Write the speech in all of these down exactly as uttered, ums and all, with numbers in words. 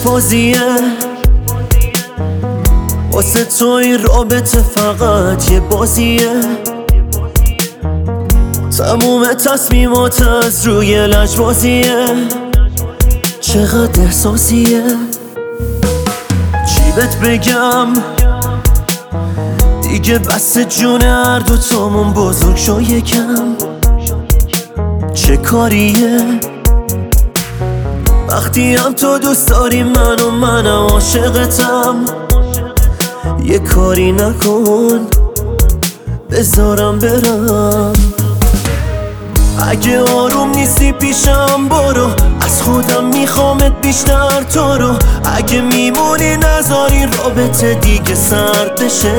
بازیه واسه تو این رابطه فقط یه بازیه تموم تصمیمات از روی لجبازیه چقدر احساسیه چی بهت بگم دیگه بس جون هر دو تامون بزرگ شو یکم چه کاریه وقتی هم تو دوست داری من و منم عاشقتم یه کاری نکن بذارم برم اگه آروم نیستی پیشم برو از خودم میخوامت بیشتر تو رو اگه میمونی نذاری رابطه دیگه سرد بشه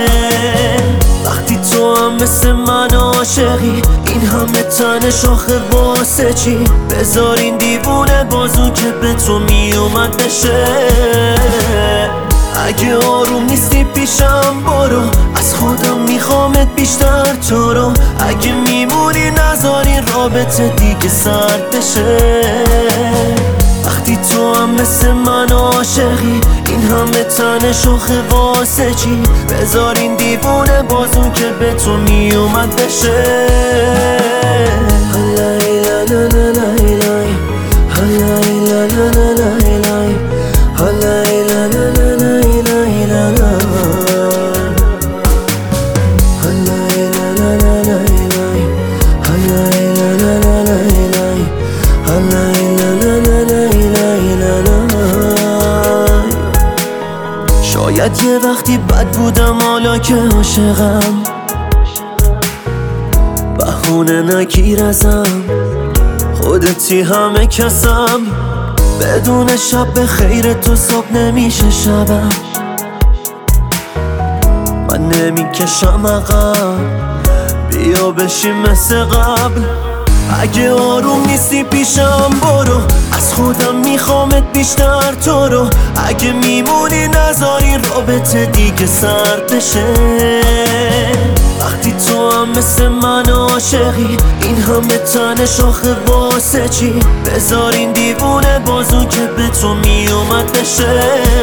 وقتی تو هم مثل من عاشقی این همه تن شاخه واسه چی بذارین دیوونه بازو که به تو میومد بشه اگه آروم نیستی پیشم برو از خودم میخوامت بیشتر تو رو اگه میمونی نذاری رابطه دیگه سرد بشه وقتی تو هم مثل من عاشقی این همه تن شاخه واسه چی بذارین دیوونه بازون که به تو میومد بشه هلای لا لا لا لای هلای لا لا لا لای هلای لا لا لا لای لای لا لا هلای لا لا لا لای هلای لا لا لا لای هلای لا لا لا لای لا لا شاید یه وقتی بد بودم حالا که عاشقم بهونه نگیر ازم خودتی همه کسم بدون شب به خیر تو صبح نمیشه شبم من نمیکشم عقب بیا بشیم مثل قبل اگه آروم نیستی پیشم برو از خودم میخوامت بیشتر تو رو اگه میمونی نذاری رابطه دیگه سرد بشه وقتی تو هم مثل من عاشقی این همه تن شاخه واسه چی بذارین دیوونه بازو که به تو میومد بشه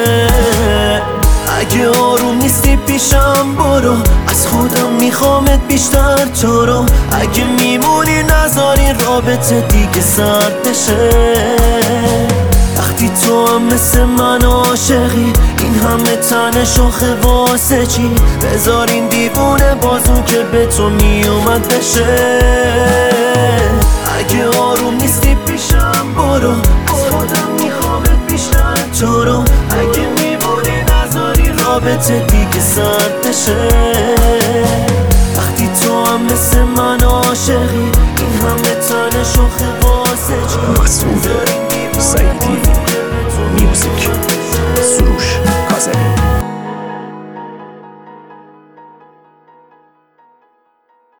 اگه آروم نیستی پیشم برو از خودم میخوامت بیشتر تو رو اگه میمونی نذاری رابطه دیگه سرد بشه وقتی تو هم مثل من عاشقی این همه تن شاخه واسه چی بذارین دیوونه بازون که به تو میومد بشه اگه آروم نیستی پیشم برو از خودم میخوامت بیشتر تو رو اگه میمونی نذاری رابطه دیگه سرد بشه